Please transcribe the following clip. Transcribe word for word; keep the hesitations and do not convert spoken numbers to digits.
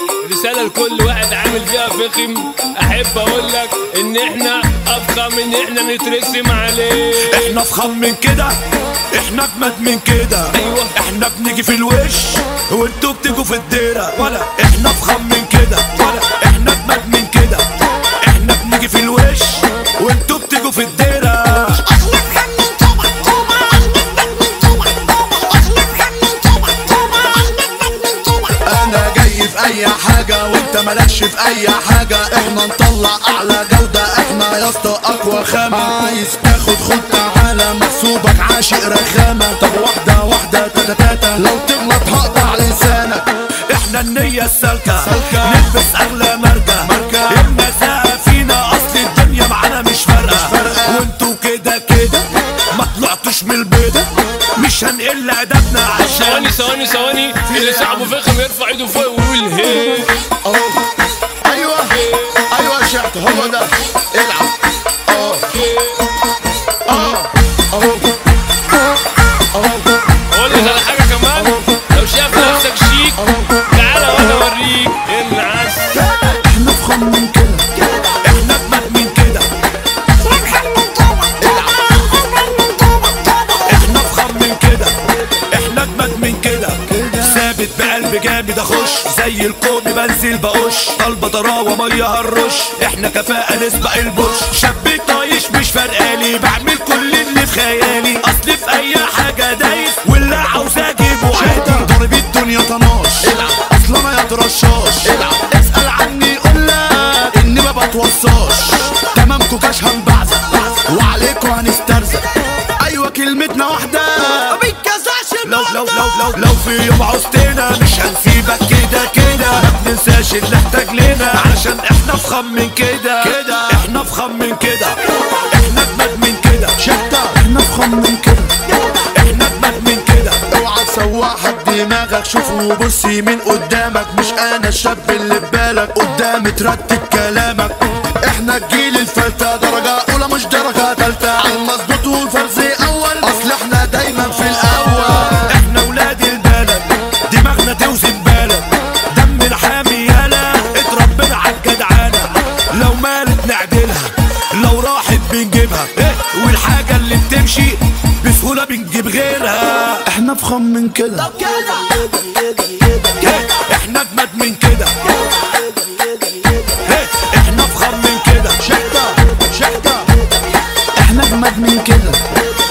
رسالة لكل واحد عامل فيها فخم، احب اقول لك ان احنا افخم ان احنا نترسم عليه. احنا افخم من كده، احنا اجمد من كده. ايوه احنا بنيجي في الوش وانتوا بتيجوا في الديرة. ولا احنا افخم من كده، ولا احنا اجمد من كده. احنا بنيجي في الوش وانتوا بتيجوا في الديرة. انا جاي في اي حاجة وانت مالكش في اي حاجة. احنا نطلع اعلى جودة، احنا يا اسطى اقوى خامة. عايز تاخد خد تعالى، محسوبك عاشق رخامة. طب واحدة واحدة تاتا تاتا، لو تغلط هقطع لسانك. احنا النية السالكة، نلبس اغلى ماركة. النزاهة فينا اصل الدنيا معانا مش فارقة. وانتوا كده كده ما طلعتوش من البيضة، مش هنقل ادبنا عشان ثواني ثواني ثواني اللي صاحبه فخم يرفع ايده فوق ويقول هي. ايوه ايوه يا شحت، هو ده العب. اه اه اقول لك على حاجة كمان، لو شايف نفسك شيك تعالى وانا اوريك العس. احنا افخم من كده، احنا اجمد من كده. احنا افخم من كده، احنا اجمد من كده. ثابت بقلب جامد اخش زي الكون بنزل بقش. طالبه ضراوه ميه هرش، احنا كفاءه نسبق البوش. شاب طايش مش فارقالي، بعمل كل اللي في خيالي. اصل في اي حاجه دايس واللي عاوز اجيبه عادي. ضرب الدنيا طناش، اصل انا يا ترشاش. اسال عني قولك اني ما بتوصاش. تمامكو كاش هنبعزق وعليكو هنسترزق. ايوه كلمتنا واحده لو لو لو لو لو في يوم عوزتنا مش هنسيبك كده كده. ما بننساش اللي احتاج لنا، علشان احنا افخم من كده. كده احنا افخم من كده، احنا اجمد من كده. شحتة احنا افخم من كده، احنا اجمد من كده. اوعى تسوحها دماغك، شوف وبص من قدامك. مش انا الشاب اللي في بالك، قدام ترتب كلامك. احنا الجيل الفلتة، درجة اولى مش درجة تالتة. على المظبوط والفرز اول، اصل احنا دايما في الاول. احنا ولاد البلد، دماغنا توزن بالك. دم الحامي يالا، اتربينا عالجدعانة. لو مالت نعدلها، لو راحت بنجيبها. ايه والحاجة اللي بتمشي بسهولة بنجيب غيرها. احنا افخم من كده، احنا اجمد من كده. احنا افخم من كده. شحتة شحتة احنا اجمد من كده.